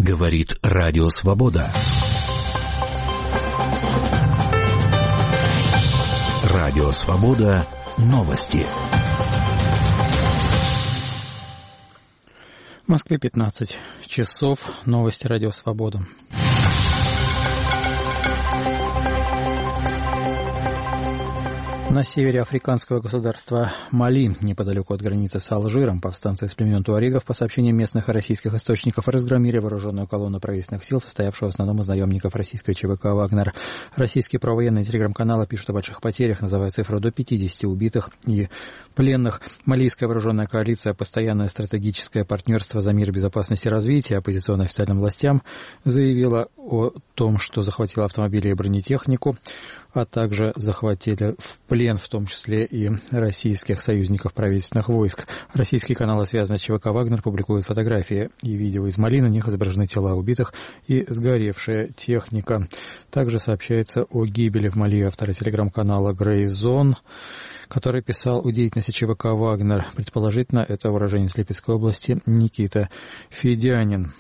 Говорит Радио Свобода. Радио Свобода. Новости. В Москве 15 часов. Новости Радио Свобода. На севере африканского государства Мали, неподалеку от границы с Алжиром, повстанцы из племен туарегов, по сообщениям местных и российских источников, разгромили вооруженную колонну правительственных сил, состоявшую в основном из наемников российской ЧВК «Вагнер». Российские правовоенные телеграм-каналы пишут о больших потерях, называя цифру до 50 убитых и пленных. Малийская вооруженная коалиция «Постоянное стратегическое партнерство за мир, безопасность и развитие» оппозиционно официальным властям заявила о том, что захватила автомобили и бронетехнику, а также захватили в плен, в том числе и российских союзников правительственных войск. Российские каналы, связанные с ЧВК «Вагнер», публикуют фотографии и видео из Мали. На них изображены тела убитых и сгоревшая техника. Также сообщается о гибели в Мали автора телеграм-канала «Грей Зон», который писал о деятельности ЧВК «Вагнер». Предположительно, это уроженец Липецкой области Никита Федянин.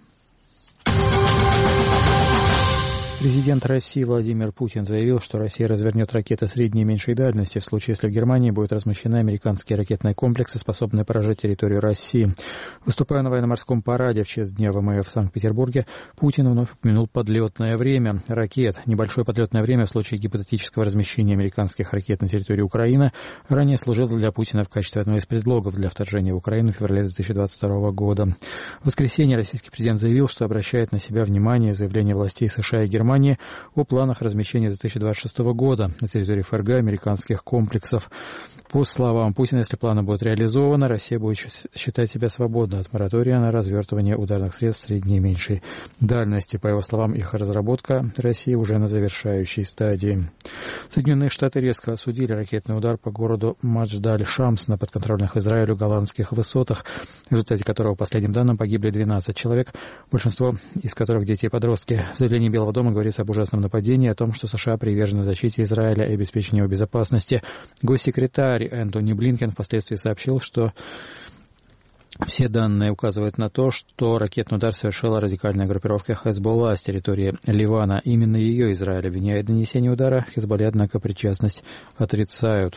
Президент России Владимир Путин заявил, что Россия развернет ракеты средней и меньшей дальности в случае, если в Германии будут размещены американские ракетные комплексы, способные поражать территорию России. Выступая на военно-морском параде в честь Дня ВМФ в Санкт-Петербурге, Путин вновь упомянул подлетное время ракет. Небольшое подлетное время в случае гипотетического размещения американских ракет на территории Украины ранее служило для Путина в качестве одного из предлогов для вторжения в Украину в феврале 2022 года. В воскресенье российский президент заявил, что обращает на себя внимание заявление властей США и Германии о планах размещения 2026 года на территории ФРГ американских комплексов. По словам Путина, если планы будут реализованы, Россия будет считать себя свободной от моратория на развертывание ударных средств средней и меньшей дальности. По его словам, их разработка России уже на завершающей стадии. Соединенные Штаты резко осудили ракетный удар по городу Мадждаль-Шамс на подконтрольных Израилю голландских высотах, в результате которого, по последним данным, погибли 12 человек, большинство из которых дети и подростки. В заявлении Белого дома говорится об ужасном нападении, о том, что США привержены защите Израиля и обеспечению его безопасности. Госсекретарь Энтони Блинкен впоследствии сообщил, что все данные указывают на то, что ракетный удар совершила радикальная группировка Хезболла с территории Ливана. Именно ее Израиль обвиняет в нанесении удара. Хезболле, однако, причастность отрицают.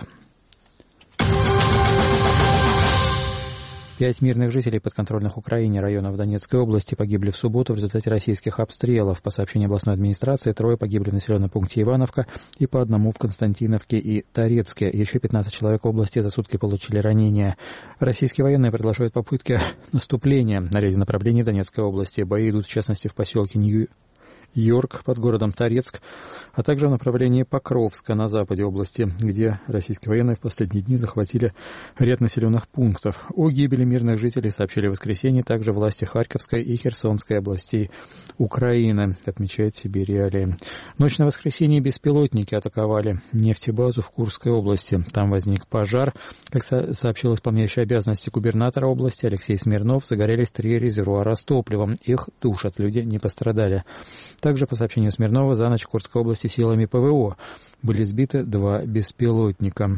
5 мирных жителей подконтрольных Украине районов Донецкой области погибли в субботу в результате российских обстрелов. По сообщению областной администрации, 3 погибли в населенном пункте Ивановка и по 1 в Константиновке и Торецке. Еще 15 человек в области за сутки получили ранения. Российские военные продолжают попытки наступления на ряде направлений Донецкой области. Бои идут, в частности, в поселке Нью-Йорк под городом Торецк, а также в направлении Покровска на западе области, где российские военные в последние дни захватили ряд населенных пунктов. О гибели мирных жителей сообщили в воскресенье также власти Харьковской и Херсонской областей Украины, отмечает Сибирь-Реалии. Ночь на воскресенье беспилотники атаковали нефтебазу в Курской области. Там возник пожар. Как сообщил исполняющий обязанности губернатора области Алексей Смирнов, загорелись 3 резервуара с топливом. Их тушат, люди не пострадали. Также, по сообщению Смирнова, за ночь в Курской области силами ПВО были сбиты 2 беспилотника.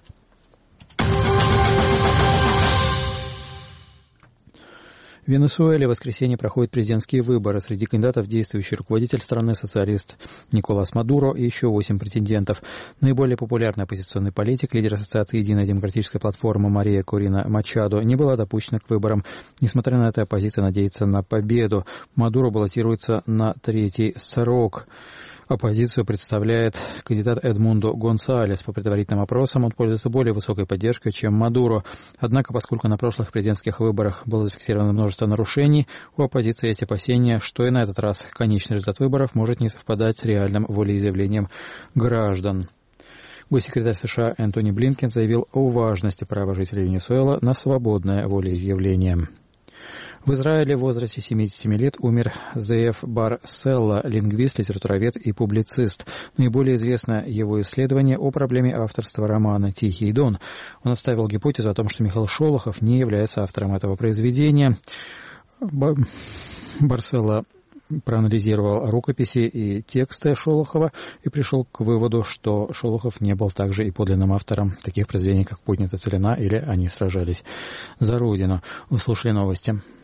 В Венесуэле в воскресенье проходят президентские выборы. Среди кандидатов действующий руководитель страны, социалист Николас Мадуро и еще 8 претендентов. Наиболее популярный оппозиционный политик, лидер ассоциации «Единая демократическая платформа» Мария Корина Мачадо не была допущена к выборам. Несмотря на это, оппозиция надеется на победу. Мадуро баллотируется на 3-й срок. Оппозицию представляет кандидат Эдмундо Гонсалес. По предварительным опросам он пользуется более высокой поддержкой, чем Мадуро. Однако, поскольку на прошлых президентских выборах было зафиксировано множество нарушений, у оппозиции есть опасения, что и на этот раз конечный результат выборов может не совпадать с реальным волеизъявлением граждан. Госсекретарь США Энтони Блинкен заявил о важности права жителей Венесуэлы на свободное волеизъявление. В Израиле в возрасте 77 лет умер Зеев Бар-Селла, лингвист, литературовед и публицист. Наиболее известно его исследование о проблеме авторства романа «Тихий Дон». Он оставил гипотезу о том, что Михаил Шолохов не является автором этого произведения. Бар-Селла проанализировал рукописи и тексты Шолохова и пришел к выводу, что Шолохов не был также и подлинным автором таких произведений, как «Поднята целина» или «Они сражались за Родину». Вы слушали новости.